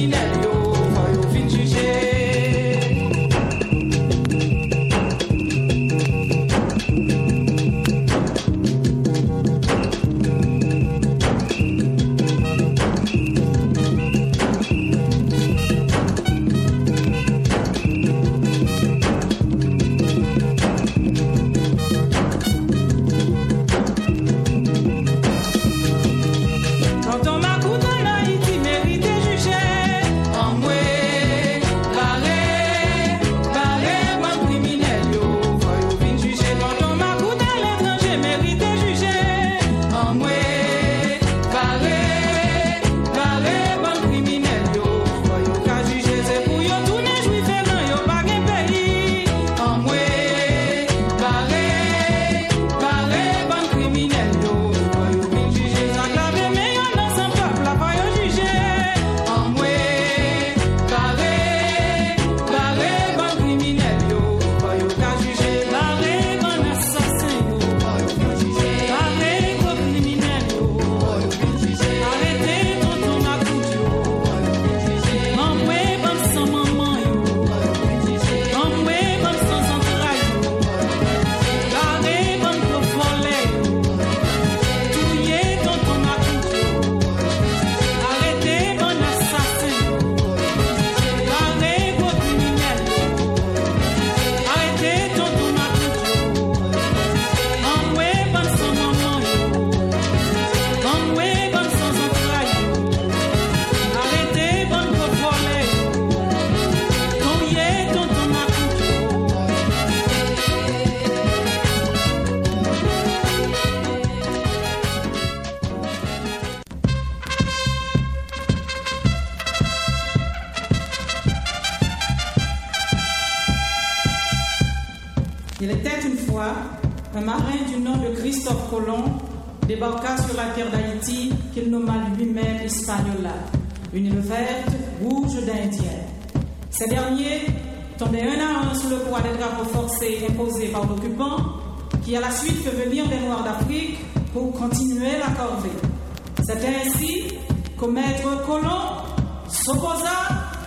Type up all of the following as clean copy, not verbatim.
Il était une fois un marin du nom de Christophe Colomb débarqua sur la terre d'Haïti qu'il nomma lui-même Hispaniola, une île verte, rouge d'Indiens. Ces derniers tombaient un à un sous le poids des drapeaux forcés imposés par l'occupant, qui à la suite fait venir des Noirs d'Afrique pour continuer la corvée. C'était ainsi qu'au maître Colomb s'opposa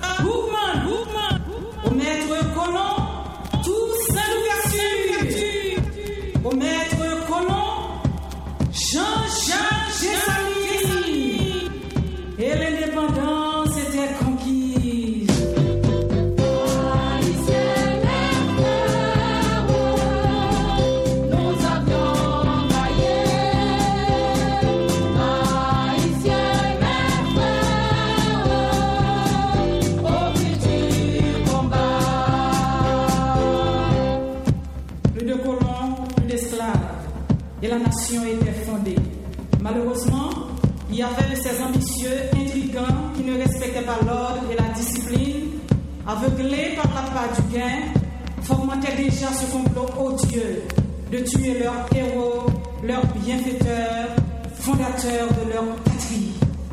au maître Colomb tous sans ouverture, au maître Colomb Jean-Jacques Gessami, et l'indépendance était conquise. Et la nation était fondée. Malheureusement, il y avait de ces ambitieux, intrigants, qui ne respectaient pas l'ordre et la discipline, aveuglés par l'appât du gain, fomentaient déjà ce complot odieux de tuer leurs héros, leurs bienfaiteurs, fondateurs de leur patrie.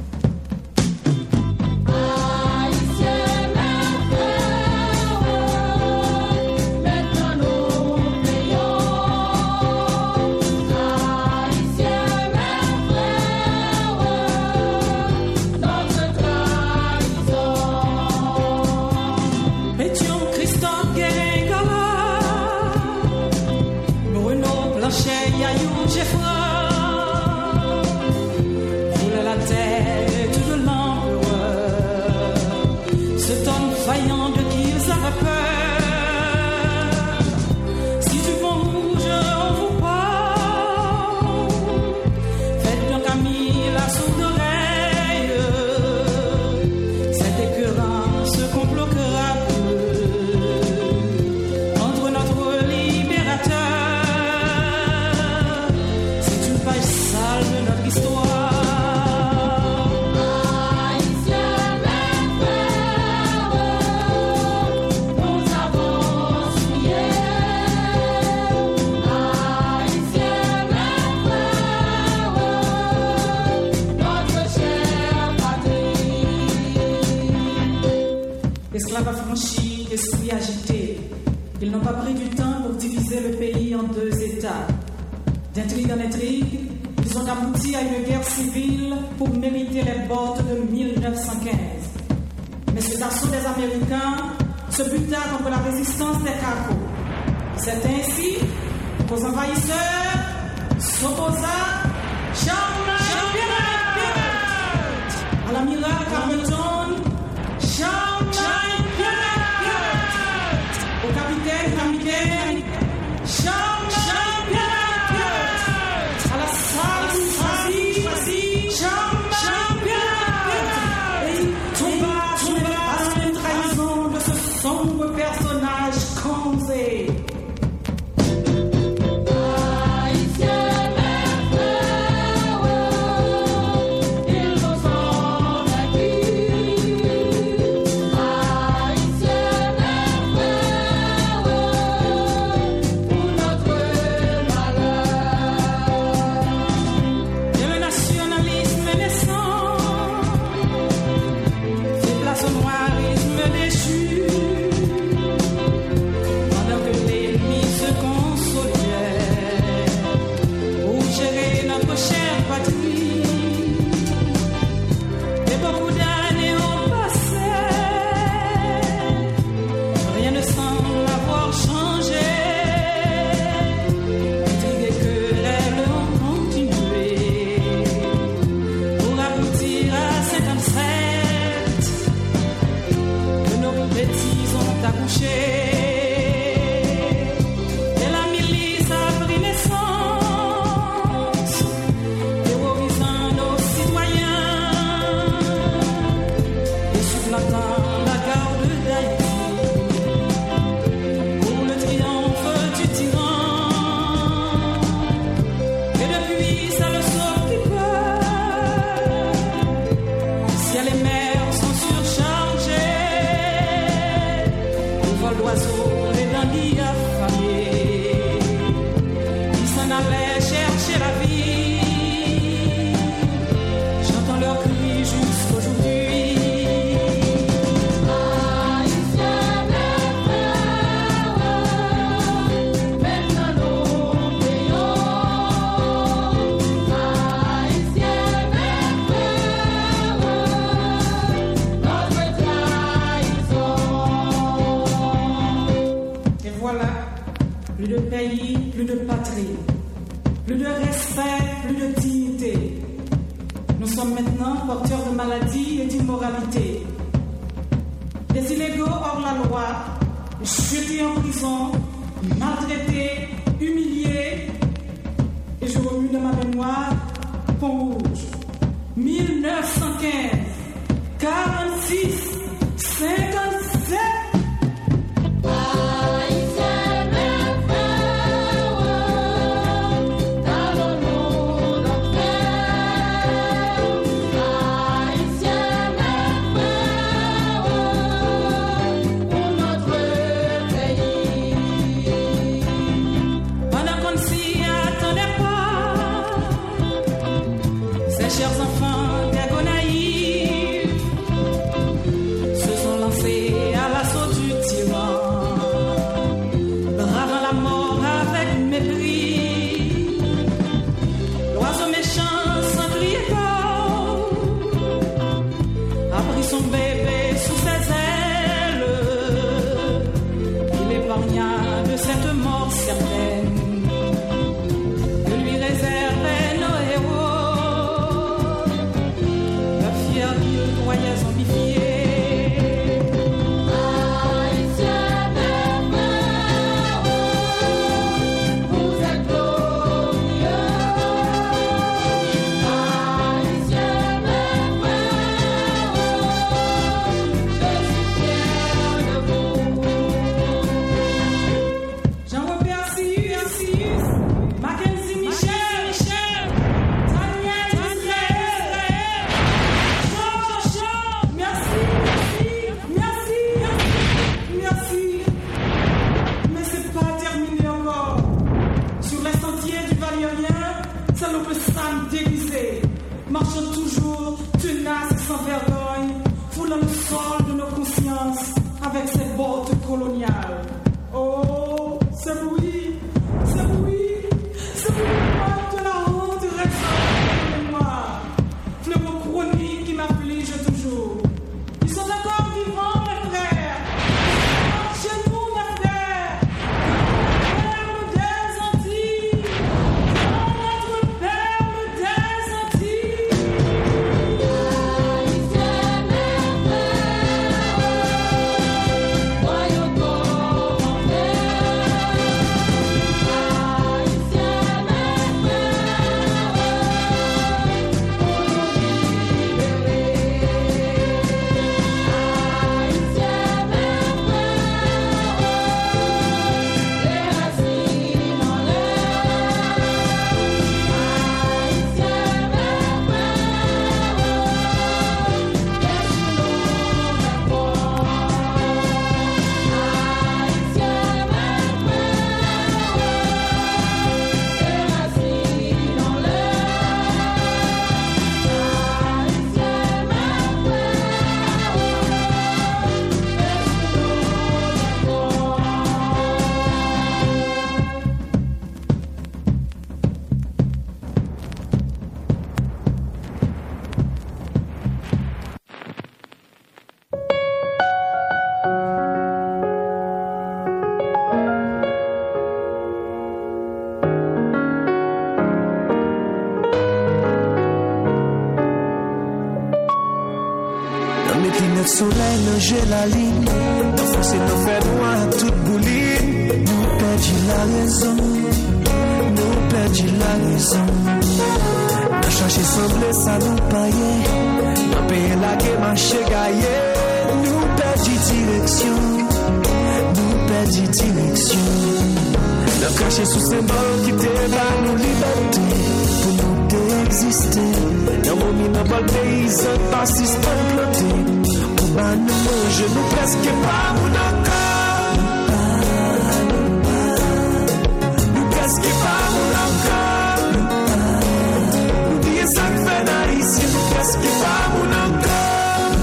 L'esclave affranchi, l'esprit agité. Ils n'ont pas pris du temps pour diviser le pays en deux États. D'intrigue en intrigue, ils ont abouti à une guerre civile pour mériter les bottes de 1915. mais cet assaut des Américains se buta contre la résistance des Capots. C'est ainsi qu'aux envahisseurs s'opposa Charles Pirate, à l'amiral Carleton, Charles Pirate, au capitaine Charles Pirate, à la salle choisie Charles Pirate, et il tomba sous les balles de trahison de ce sombre personnage causé. Fleuron chronique qui m'afflige toujours. Ils sont encore vivants. Lunettes soleil, nager la ligne. Dans force nous fait noir, toute bouline. Nous perdu la raison. Nous perdu la raison. Nous chercher sembler ça nous payer. Nous payer la guerre, marcher gailler. Nous perdu direction. Nous perdu direction. Nous cacher sous ces bords qui t'ébat nos libertés. Pour nous d'exister. Nous remis dans le paysan, pas si planté. Pour bas nous manger, nous presque pas mon encore. Nous presque pas mon encore. Nous disons ça que fait ici, nous presque pas mon encore.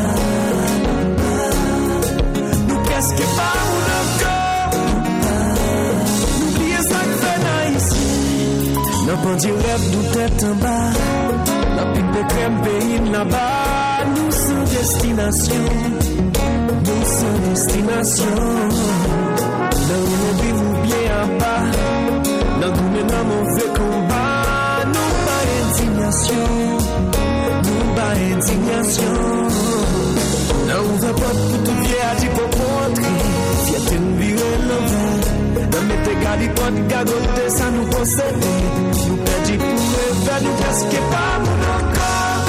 Nous presque pas mon encore. Nous disons ça que fait ici. Nous pendons rêve nous tête en bas. La pique de crème pays là-bas. Nous sans destination. Nous sans destination. Dans le vivre bien en bas. Dans le mauvais combat. Nous pas indignation. Nous pas indignation. Dans ouvre porte pour tout vieux à dire pour rentrer. Fierté nous virer l'envers. Dans mes dégâts du porte gagoté ça nous possède. Nous perdons pour rêver. Nous presque pas mon encore.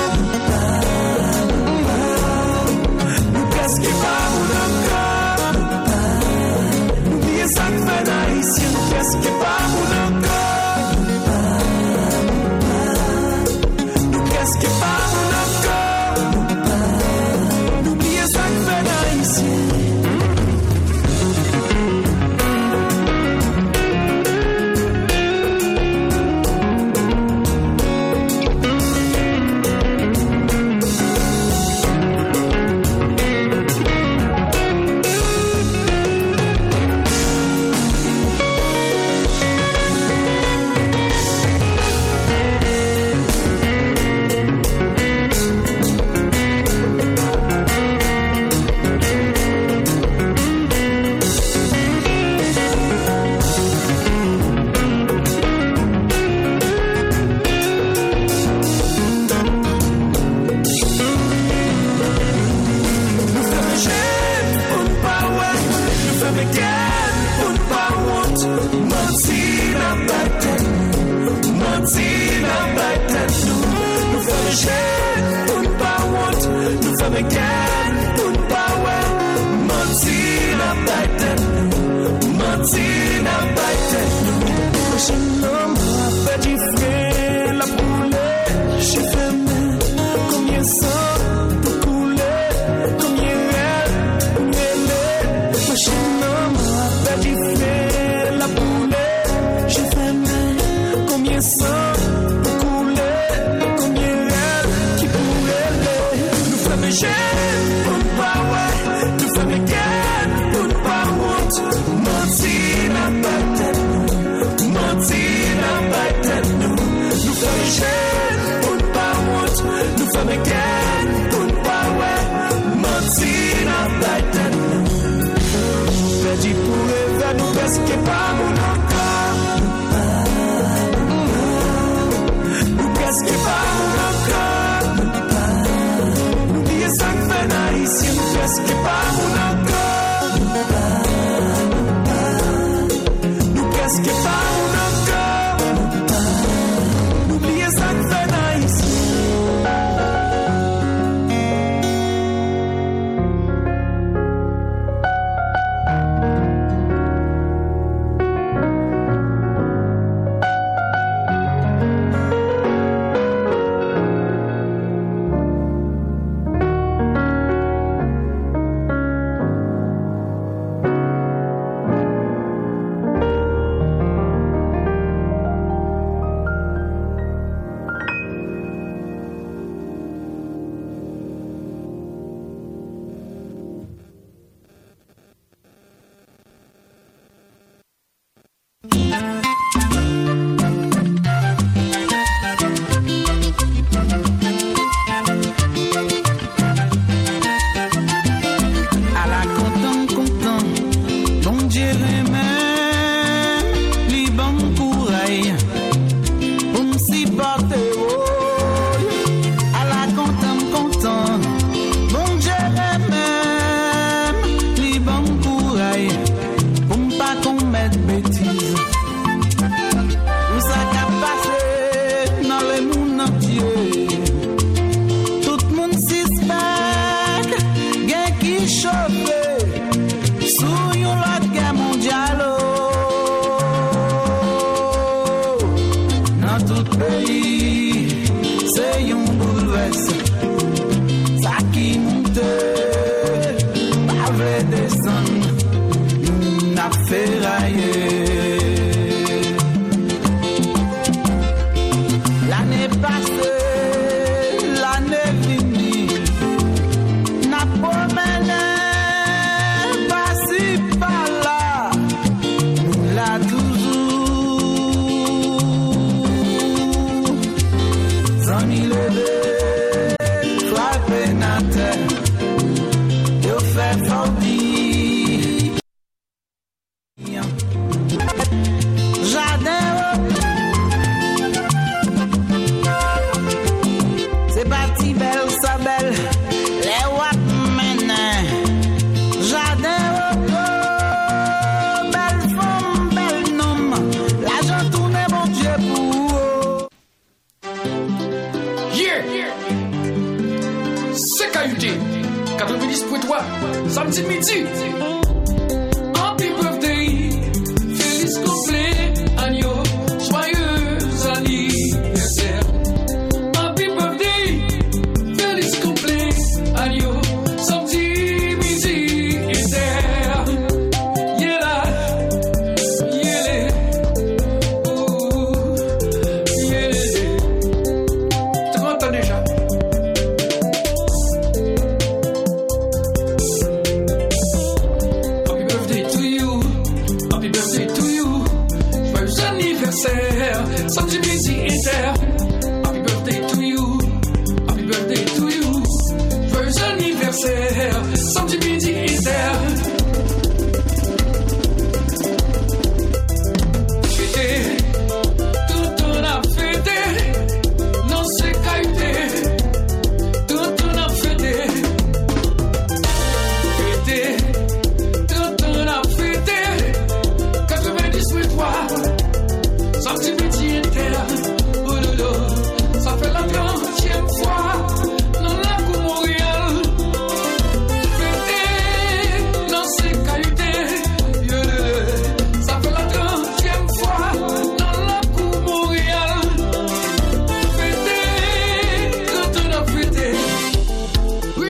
Nous presque pas mon encore. Nous disons ça que fait ici. Nous presque pas mon encore. Nous presque pas mon encore. Nous disons ça que fait ici. Combien CKUT 90.3 samedi midi. Happy birthday, feliz cumpleaños, joyeux anniversaire. Happy birthday, feliz cumpleaños, samedi midi inter. Yeah, yeah, oh, yeah. Tu m'entends déjà? Samedi midi inter. Happy birthday to you. Happy birthday to you. Joyeux anniversaire. Samedi